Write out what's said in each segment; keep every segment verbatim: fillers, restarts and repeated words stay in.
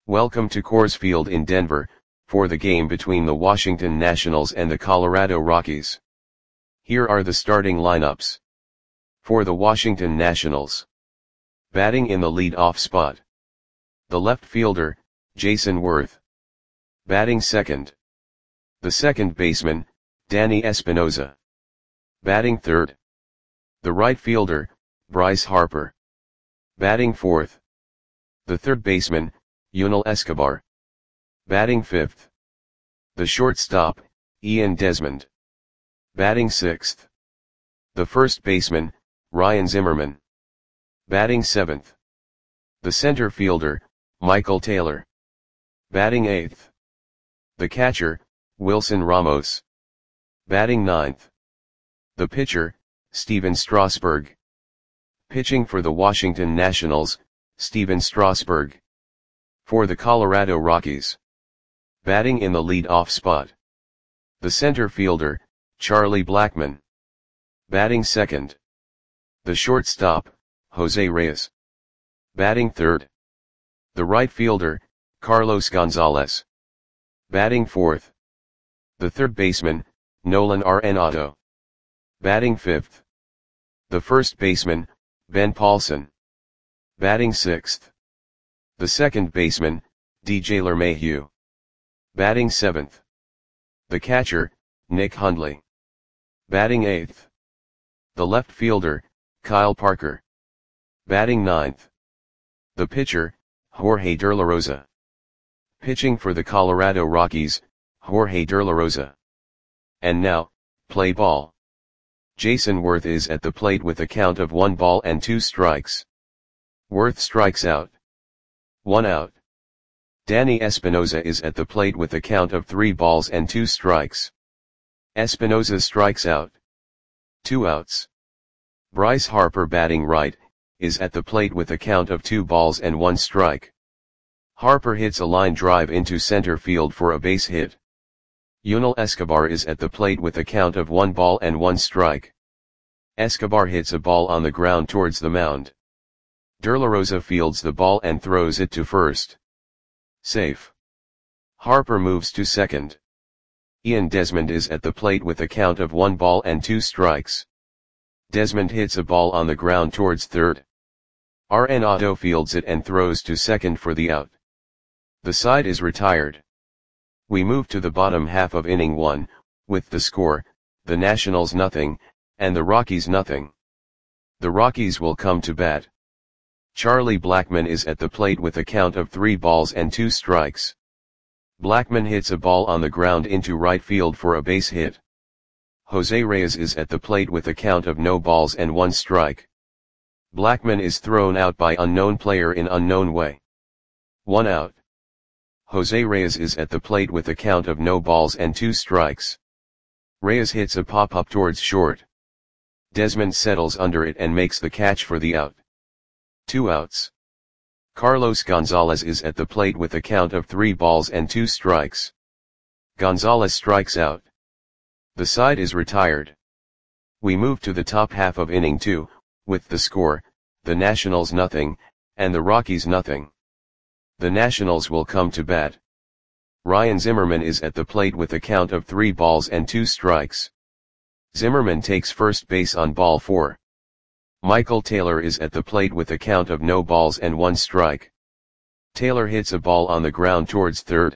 Welcome to Coors Field in Denver, for the game between the Washington Nationals and the Colorado Rockies. Here are the starting lineups. For the Washington Nationals. Batting in the lead-off spot. The left fielder, Jayson Werth. Batting second. The second baseman, Danny Espinosa. Batting third. The right fielder, Bryce Harper. Batting fourth. The third baseman, Yunel Escobar. Batting fifth. The shortstop, Ian Desmond. Batting sixth. The first baseman, Ryan Zimmerman. Batting seventh. The center fielder, Michael Taylor. Batting eighth. The catcher, Wilson Ramos. Batting ninth. The pitcher, Stephen Strasburg. Pitching for the Washington Nationals, Stephen Strasburg. For the Colorado Rockies. Batting in the lead-off spot. The center fielder, Charlie Blackmon. Batting second. The shortstop, Jose Reyes. Batting third. The right fielder, Carlos Gonzalez. Batting fourth. The third baseman, Nolan Arenado. Batting fifth. The first baseman, Ben Paulson. Batting sixth. The second baseman, D J LeMahieu. Batting seventh. The catcher, Nick Hundley. Batting eighth. The left fielder, Kyle Parker. Batting ninth. The pitcher, Jorge De La Rosa. Pitching for the Colorado Rockies, Jorge De La Rosa. And now, play ball. Jayson Werth is at the plate with a count of one ball and two strikes. Werth strikes out. One out. Danny Espinosa is at the plate with a count of three balls and two strikes. Espinosa strikes out. Two outs. Bryce Harper, batting right, is at the plate with a count of two balls and one strike. Harper hits a line drive into center field for a base hit. Yunel Escobar is at the plate with a count of one ball and one strike. Escobar hits a ball on the ground towards the mound. De La Rosa fields the ball and throws it to first. Safe. Harper moves to second. Ian Desmond is at the plate with a count of one ball and two strikes. Desmond hits a ball on the ground towards third. Arenado fields it and throws to second for the out. The side is retired. We move to the bottom half of inning one, with the score, the Nationals nothing, and the Rockies nothing. The Rockies will come to bat. Charlie Blackmon is at the plate with a count of three balls and two strikes. Blackmon hits a ball on the ground into right field for a base hit. Jose Reyes is at the plate with a count of no balls and one strike. Blackmon is thrown out by unknown player in unknown way. One out. Jose Reyes is at the plate with a count of no balls and two strikes. Reyes hits a pop-up towards short. Desmond settles under it and makes the catch for the out. Two outs. Carlos Gonzalez is at the plate with a count of three balls and two strikes. Gonzalez strikes out. The side is retired. We move to the top half of inning two, with the score, the Nationals nothing, and the Rockies nothing. The Nationals will come to bat. Ryan Zimmerman is at the plate with a count of three balls and two strikes. Zimmerman takes first base on ball four. Michael Taylor is at the plate with a count of no balls and one strike. Taylor hits a ball on the ground towards third.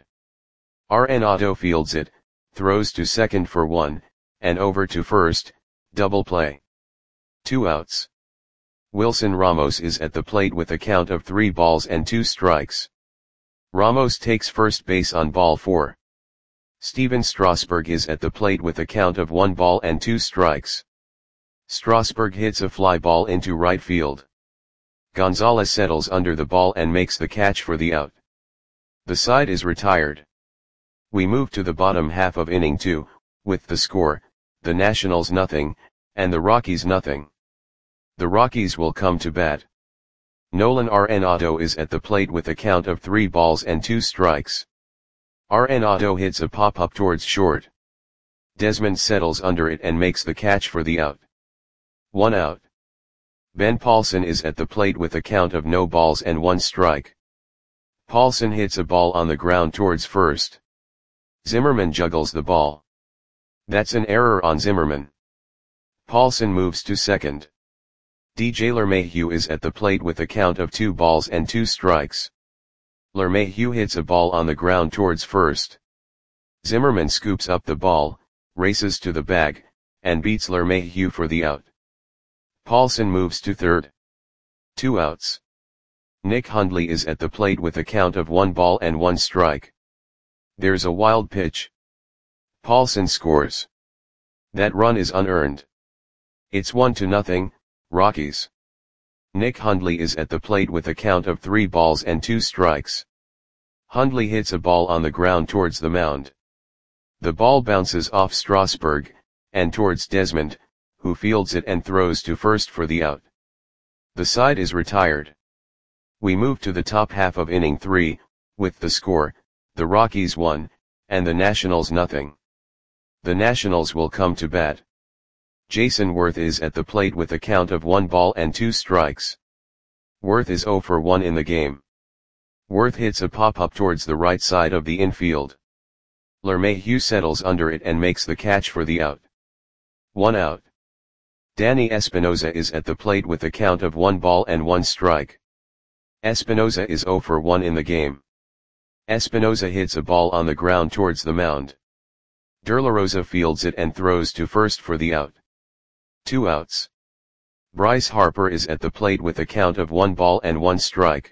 Arenado fields it, throws to second for one, and over to first, double play. Two outs. Wilson Ramos is at the plate with a count of three balls and two strikes. Ramos takes first base on ball four. Stephen Strasburg is at the plate with a count of one ball and two strikes. Strasburg hits a fly ball into right field. Gonzalez settles under the ball and makes the catch for the out. The side is retired. We move to the bottom half of inning two, with the score, the Nationals nothing, and the Rockies nothing. The Rockies will come to bat. Nolan Arenado is at the plate with a count of three balls and two strikes. Arenado hits a pop-up towards short. Desmond settles under it and makes the catch for the out. One out. Ben Paulson is at the plate with a count of no balls and one strike. Paulson hits a ball on the ground towards first. Zimmerman juggles the ball. That's an error on Zimmerman. Paulson moves to second. D J LeMahieu is at the plate with a count of two balls and two strikes. LeMahieu hits a ball on the ground towards first. Zimmerman scoops up the ball, races to the bag, and beats LeMahieu for the out. Paulson moves to third. Two outs. Nick Hundley is at the plate with a count of one ball and one strike. There's a wild pitch. Paulson scores. That run is unearned. It's one to nothing, Rockies. Nick Hundley is at the plate with a count of three balls and two strikes. Hundley hits a ball on the ground towards the mound. The ball bounces off Strasburg, and towards Desmond, who fields it and throws to first for the out. The side is retired. We move to the top half of inning three, with the score, the Rockies one, and the Nationals nothing. The Nationals will come to bat. Jason Worth is at the plate with a count of one ball and two strikes. Worth is zero for one in the game. Worth hits a pop-up towards the right side of the infield. LeMahieu settles under it and makes the catch for the out. One out. Danny Espinosa is at the plate with a count of one ball and one strike. Espinosa is zero for one in the game. Espinosa hits a ball on the ground towards the mound. De La Rosa fields it and throws to first for the out. Two outs. Bryce Harper is at the plate with a count of one ball and one strike.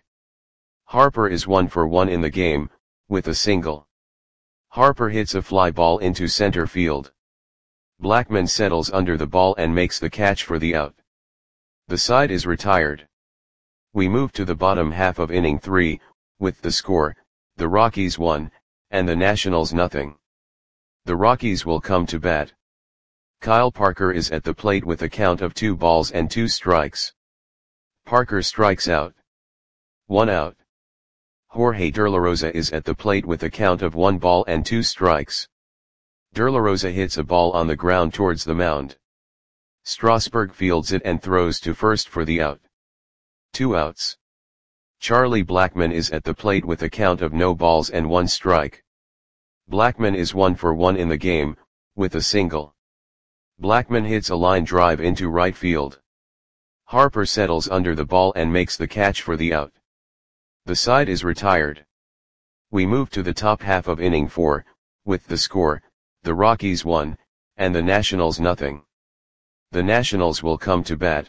Harper is one for one in the game, with a single. Harper hits a fly ball into center field. Blackman settles under the ball and makes the catch for the out. The side is retired. We move to the bottom half of inning three, with the score, the Rockies one, and the Nationals nothing. The Rockies will come to bat. Kyle Parker is at the plate with a count of two balls and two strikes. Parker strikes out. One out. Jorge De La Rosa is at the plate with a count of one ball and two strikes. De La Rosa hits a ball on the ground towards the mound. Strasburg fields it and throws to first for the out. Two outs. Charlie Blackmon is at the plate with a count of no balls and one strike. Blackmon is one for one in the game, with a single. Blackmon hits a line drive into right field. Harper settles under the ball and makes the catch for the out. The side is retired. We move to the top half of inning four, with the score, the Rockies one, and the Nationals nothing. The Nationals will come to bat.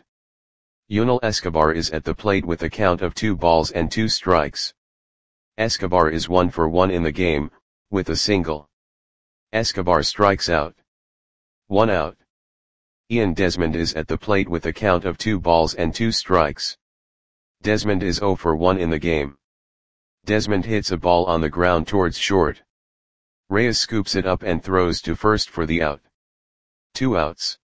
Yunel Escobar is at the plate with a count of two balls and two strikes. Escobar is one for one in the game, with a single. Escobar strikes out. One out. Ian Desmond is at the plate with a count of two balls and two strikes. Desmond is zero for one in the game. Desmond hits a ball on the ground towards short. Reyes scoops it up and throws to first for the out. Two outs.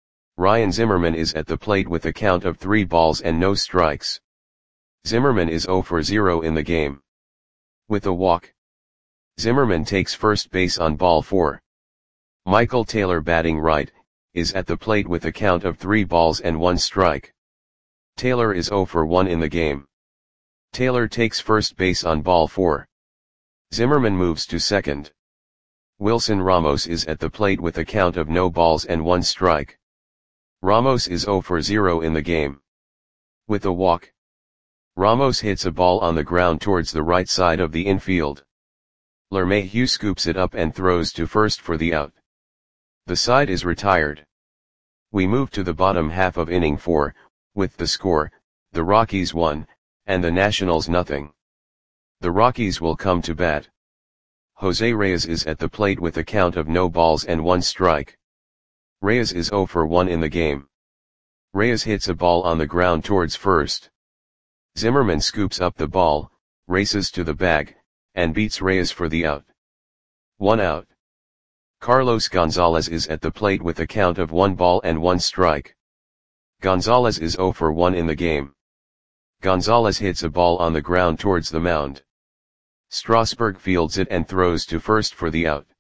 Ryan Zimmerman is at the plate with a count of three balls and no strikes. Zimmerman is zero for zero in the game. With a walk. Zimmerman takes first base on ball four. Michael Taylor, batting right, is at the plate with a count of three balls and one strike. Taylor is zero for one in the game. Taylor takes first base on ball four. Zimmerman moves to second. Wilson Ramos is at the plate with a count of no balls and one strike. Ramos is zero for zero in the game. With a walk. Ramos hits a ball on the ground towards the right side of the infield. LeMahieu scoops it up and throws to first for the out. The side is retired. We move to the bottom half of inning four, with the score, the Rockies one, and the Nationals nothing. The Rockies will come to bat. Jose Reyes is at the plate with a count of no balls and one strike. Reyes is zero for one in the game. Reyes hits a ball on the ground towards first. Zimmerman scoops up the ball, races to the bag, and beats Reyes for the out. One out. Carlos Gonzalez is at the plate with a count of one ball and one strike. Gonzalez is zero for one in the game. Gonzalez hits a ball on the ground towards the mound. Strasburg fields it and throws to first for the out.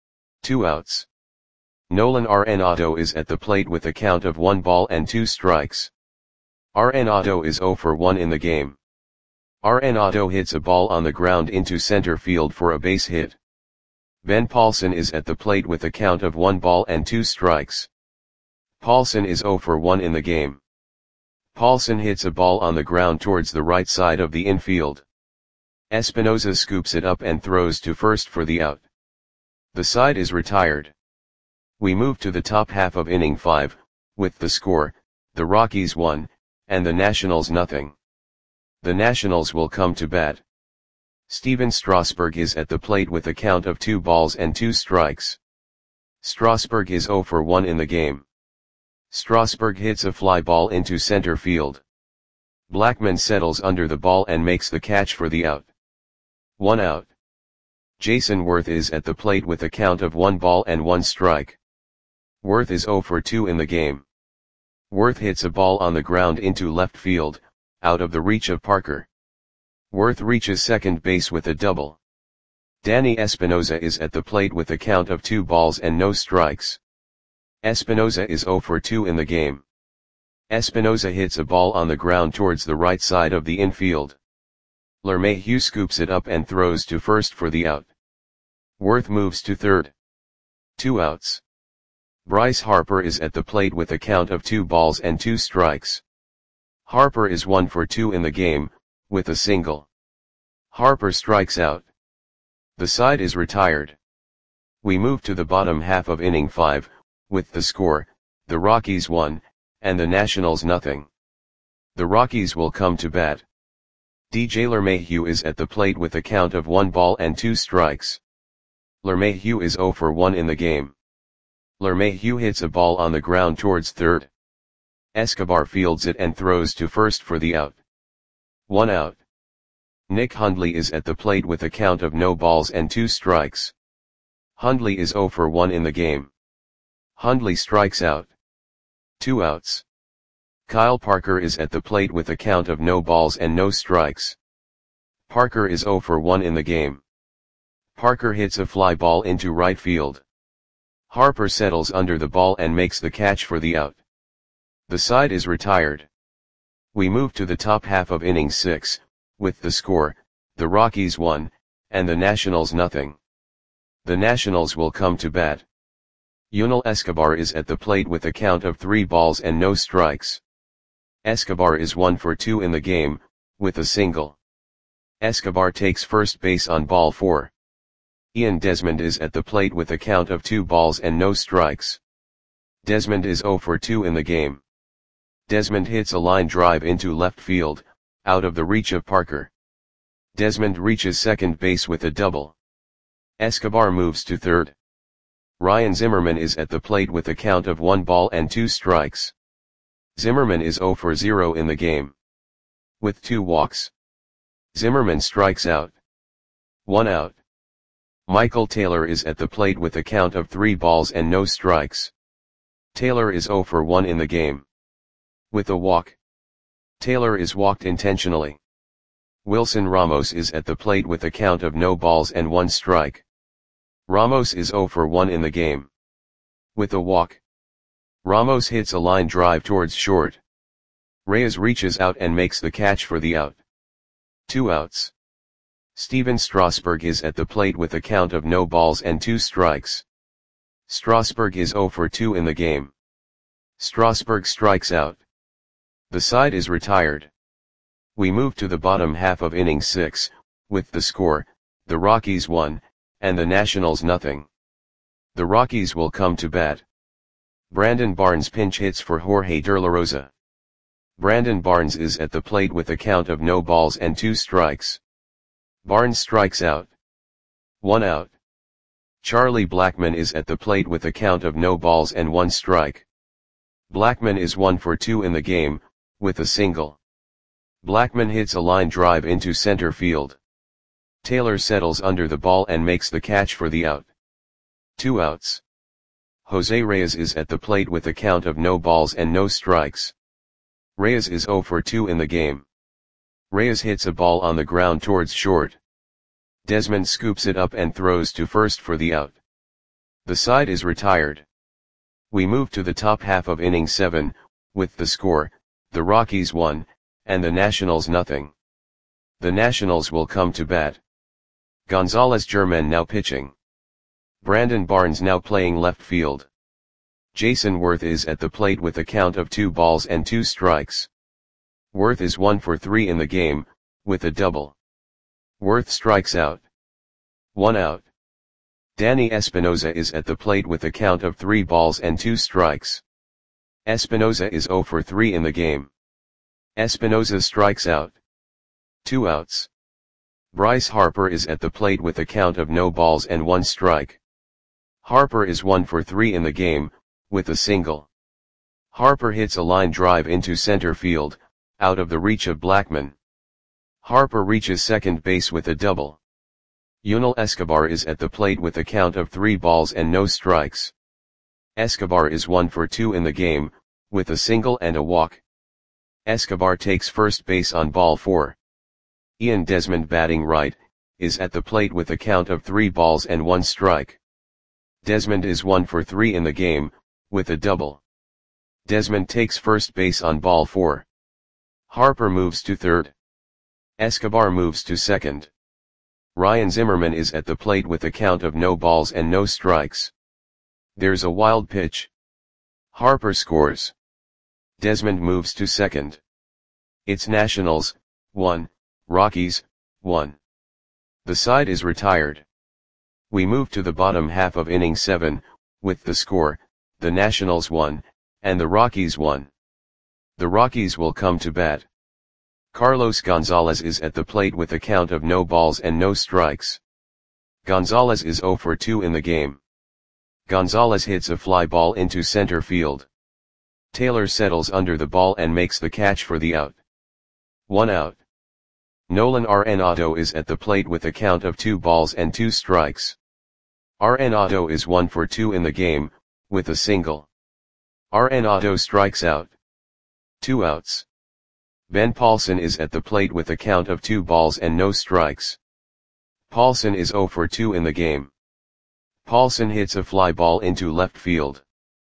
Two outs. Nolan Arenado is at the plate with a count of one ball and two strikes. Arenado is zero for one in the game. Arenado hits a ball on the ground into center field for a base hit. Ben Paulson is at the plate with a count of one ball and two strikes. Paulson is zero for one in the game. Paulson hits a ball on the ground towards the right side of the infield. Espinosa scoops it up and throws to first for the out. The side is retired. We move to the top half of inning five, with the score, the Rockies one, and the Nationals nothing. The Nationals will come to bat. Steven Strasburg is at the plate with a count of two balls and two strikes. Strasburg is zero for one in the game. Strasburg hits a fly ball into center field. Blackman settles under the ball and makes the catch for the out. One out. Jason Worth is at the plate with a count of one ball and one strike. Worth is zero for two in the game. Worth hits a ball on the ground into left field, out of the reach of Parker. Worth reaches second base with a double. Danny Espinosa is at the plate with a count of two balls and no strikes. Espinosa is zero for two in the game. Espinosa hits a ball on the ground towards the right side of the infield. LeMahieu scoops it up and throws to first for the out. Worth moves to third. Two outs. Bryce Harper is at the plate with a count of two balls and two strikes. Harper is one for two in the game, with a single. Harper strikes out. The side is retired. We move to the bottom half of inning five, with the score, the Rockies one, and the Nationals nothing. The Rockies will come to bat. D J LeMahieu is at the plate with a count of one ball and two strikes. LeMahieu is zero for one in the game. LeMahieu hits a ball on the ground towards third. Escobar fields it and throws to first for the out. One out. Nick Hundley is at the plate with a count of no balls and two strikes. Hundley is zero for one in the game. Hundley strikes out. Two outs. Kyle Parker is at the plate with a count of no balls and no strikes. Parker is zero for one in the game. Parker hits a fly ball into right field. Harper settles under the ball and makes the catch for the out. The side is retired. We move to the top half of inning six, with the score, the Rockies one, and the Nationals nothing. The Nationals will come to bat. Yunel Escobar is at the plate with a count of three balls and no strikes. Escobar is one for two in the game, with a single. Escobar takes first base on ball four. Ian Desmond is at the plate with a count of two balls and no strikes. Desmond is zero for two in the game. Desmond hits a line drive into left field, out of the reach of Parker. Desmond reaches second base with a double. Escobar moves to third. Ryan Zimmerman is at the plate with a count of one ball and two strikes. Zimmerman is zero for zero in the game. With two walks. Zimmerman strikes out. One out. Michael Taylor is at the plate with a count of three balls and no strikes. Taylor is zero for one in the game. With a walk. Taylor is walked intentionally. Wilson Ramos is at the plate with a count of no balls and one strike. Ramos is zero for one in the game. With a walk. Ramos hits a line drive towards short. Reyes reaches out and makes the catch for the out. Two outs. Steven Strasburg is at the plate with a count of no balls and two strikes. Strasburg is zero for two in the game. Strasburg strikes out. The side is retired. We move to the bottom half of inning six, with the score, the Rockies one, and the Nationals nothing. The Rockies will come to bat. Brandon Barnes pinch hits for Jorge De La Rosa. Brandon Barnes is at the plate with a count of no balls and two strikes. Barnes strikes out. One out. Charlie Blackmon is at the plate with a count of no balls and one strike. Blackmon is one for two in the game, with a single. Blackmon hits a line drive into center field. Taylor settles under the ball and makes the catch for the out. Two outs. Jose Reyes is at the plate with a count of no balls and no strikes. Reyes is zero for two in the game. Reyes hits a ball on the ground towards short. Desmond scoops it up and throws to first for the out. The side is retired. We move to the top half of inning seven, with the score, the Rockies one, and the Nationals nothing. The Nationals will come to bat. Gonzalez German now pitching. Brandon Barnes now playing left field. Jason Worth is at the plate with a count of two balls and two strikes. Worth is one for three in the game, with a double. Worth strikes out. One out. Danny Espinosa is at the plate with a count of three balls and two strikes. Espinosa is zero for three in the game. Espinosa strikes out. Two outs. Bryce Harper is at the plate with a count of no balls and one strike. Harper is one for three in the game, with a single. Harper hits a line drive into center field, out of the reach of Blackmon. Harper reaches second base with a double. Yunel Escobar is at the plate with a count of three balls and no strikes. Escobar is one for two in the game, with a single and a walk. Escobar takes first base on ball four. Ian Desmond, batting right, is at the plate with a count of three balls and one strike. Desmond is one for three in the game, with a double. Desmond takes first base on ball four. Harper moves to third. Escobar moves to second. Ryan Zimmerman is at the plate with a count of no balls and no strikes. There's a wild pitch. Harper scores. Desmond moves to second. It's Nationals, one, Rockies, one. The side is retired. We move to the bottom half of inning seven, with the score, the Nationals one, and the Rockies one. The Rockies will come to bat. Carlos Gonzalez is at the plate with a count of no balls and no strikes. Gonzalez is zero for two in the game. Gonzalez hits a fly ball into center field. Taylor settles under the ball and makes the catch for the out. One out. Nolan Arenado is at the plate with a count of two balls and two strikes. Arenado is one for two in the game, with a single. Arenado strikes out. Two outs. Ben Paulson is at the plate with a count of two balls and no strikes. Paulson is zero for two in the game. Paulson hits a fly ball into left field.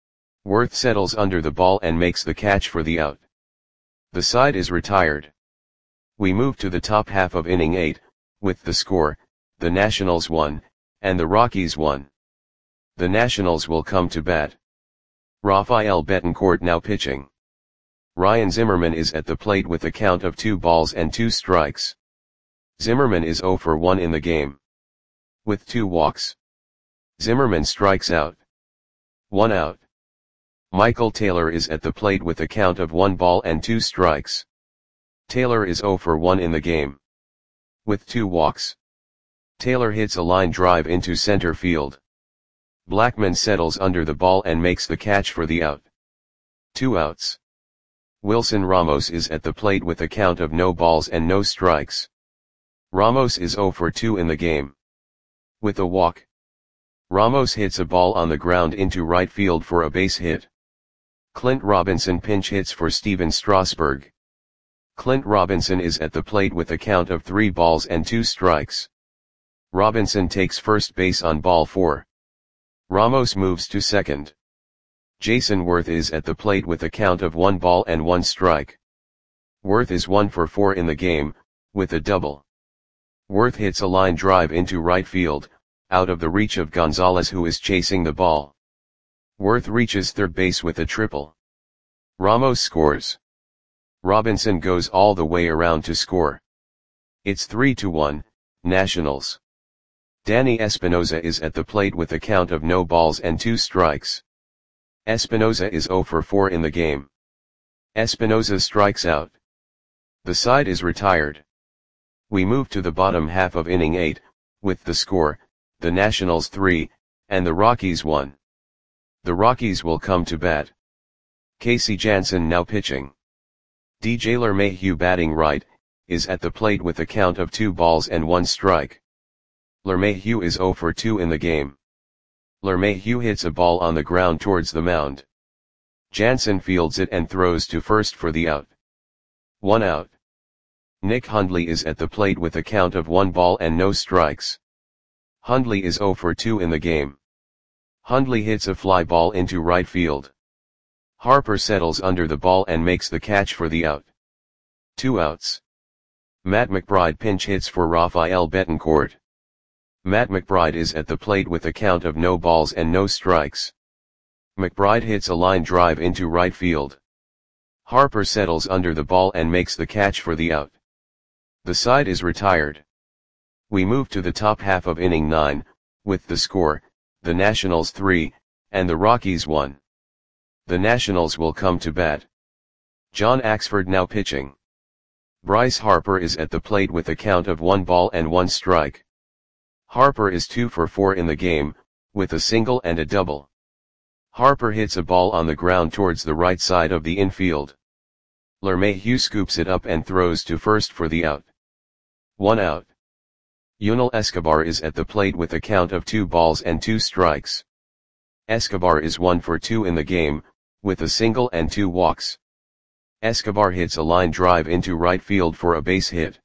Worth settles under the ball and makes the catch for the out. The side is retired. We move to the top half of inning eight, with the score, the Nationals one, and the Rockies one. The Nationals will come to bat. Rafael Betancourt now pitching. Ryan Zimmerman is at the plate with a count of two balls and two strikes. Zimmerman is zero for one in the game. With two walks. Zimmerman strikes out. One out. Michael Taylor is at the plate with a count of one ball and two strikes. Taylor is zero for one in the game. With two walks. Taylor hits a line drive into center field. Blackmon settles under the ball and makes the catch for the out. Two outs. Wilson Ramos is at the plate with a count of no balls and no strikes. Ramos is zero for two in the game. With a walk. Ramos hits a ball on the ground into right field for a base hit. Clint Robinson pinch hits for Steven Strasburg. Clint Robinson is at the plate with a count of three balls and two strikes. Robinson takes first base on ball four. Ramos moves to second. Jason Worth is at the plate with a count of one ball and one strike. Worth is one for four in the game, with a double. Worth hits a line drive into right field, out of the reach of Gonzalez, who is chasing the ball. Worth reaches third base with a triple. Ramos scores. Robinson goes all the way around to score. It's three to one, Nationals. Danny Espinosa is at the plate with a count of no balls and two strikes. Espinosa is zero for four in the game. Espinosa strikes out. The side is retired. We move to the bottom half of inning eight, with the score, the Nationals three, and the Rockies one. The Rockies will come to bat. Casey Janssen now pitching. D J LeMahieu, batting right, is at the plate with a count of two balls and one strike. LeMahieu is zero for two in the game. LeMahieu hits a ball on the ground towards the mound. Janssen fields it and throws to first for the out. One out. Nick Hundley is at the plate with a count of one ball and no strikes. Hundley is zero for two in the game. Hundley hits a fly ball into right field. Harper settles under the ball and makes the catch for the out. Two outs. Matt McBride pinch hits for Rafael Betancourt. Matt McBride is at the plate with a count of no balls and no strikes. McBride hits a line drive into right field. Harper settles under the ball and makes the catch for the out. The side is retired. We move to the top half of inning nine, with the score, the Nationals three, and the Rockies one. The Nationals will come to bat. John Axford now pitching. Bryce Harper is at the plate with a count of one ball and one strike. Harper is two for four in the game, with a single and a double. Harper hits a ball on the ground towards the right side of the infield. LeMahieu scoops it up and throws to first for the out. One out. Yunel Escobar is at the plate with a count of two balls and two strikes. Escobar is one for two in the game, with a single and two walks. Escobar hits a line drive into right field for a base hit.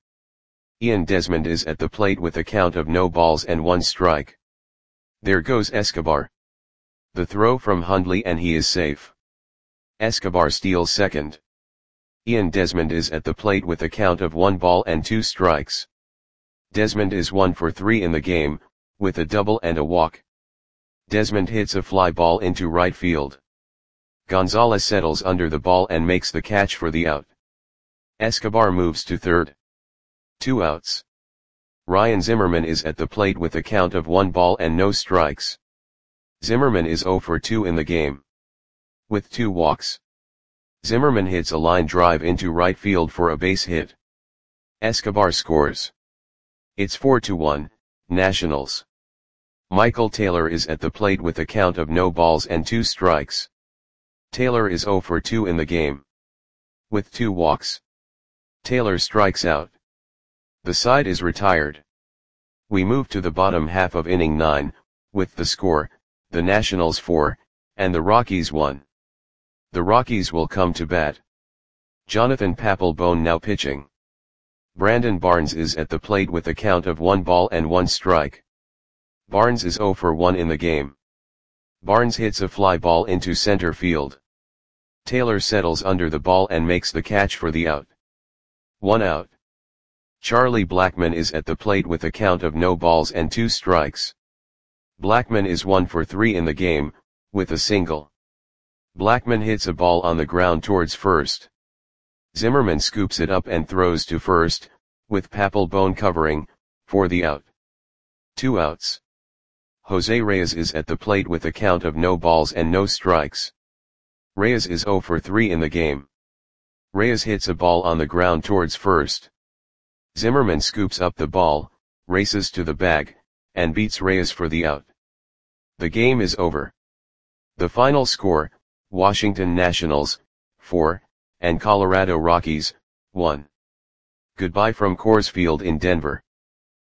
Ian Desmond is at the plate with a count of no balls and one strike. There goes Escobar. The throw from Hundley and he is safe. Escobar steals second. Ian Desmond is at the plate with a count of one ball and two strikes. Desmond is one for three in the game, with a double and a walk. Desmond hits a fly ball into right field. Gonzalez settles under the ball and makes the catch for the out. Escobar moves to third. Two outs. Ryan Zimmerman is at the plate with a count of one ball and no strikes. Zimmerman is zero for two in the game. With two walks. Zimmerman hits a line drive into right field for a base hit. Escobar scores. It's four to one, Nationals. Michael Taylor is at the plate with a count of no balls and two strikes. Taylor is zero for two in the game. With two walks. Taylor strikes out. The side is retired. We move to the bottom half of inning nine, with the score, the Nationals four, and the Rockies one. The Rockies will come to bat. Jonathan Papelbon now pitching. Brandon Barnes is at the plate with a count of one ball and one strike. Barnes is zero for one in the game. Barnes hits a fly ball into center field. Taylor settles under the ball and makes the catch for the out. One out. Charlie Blackmon is at the plate with a count of no balls and two strikes. Blackmon is one for three in the game, with a single. Blackmon hits a ball on the ground towards first. Zimmerman scoops it up and throws to first, with Papelbon covering, for the out. Two outs. Jose Reyes is at the plate with a count of no balls and no strikes. Reyes is zero for three in the game. Reyes hits a ball on the ground towards first. Zimmerman scoops up the ball, races to the bag, and beats Reyes for the out. The game is over. The final score, Washington Nationals, four, and Colorado Rockies, one. Goodbye from Coors Field in Denver.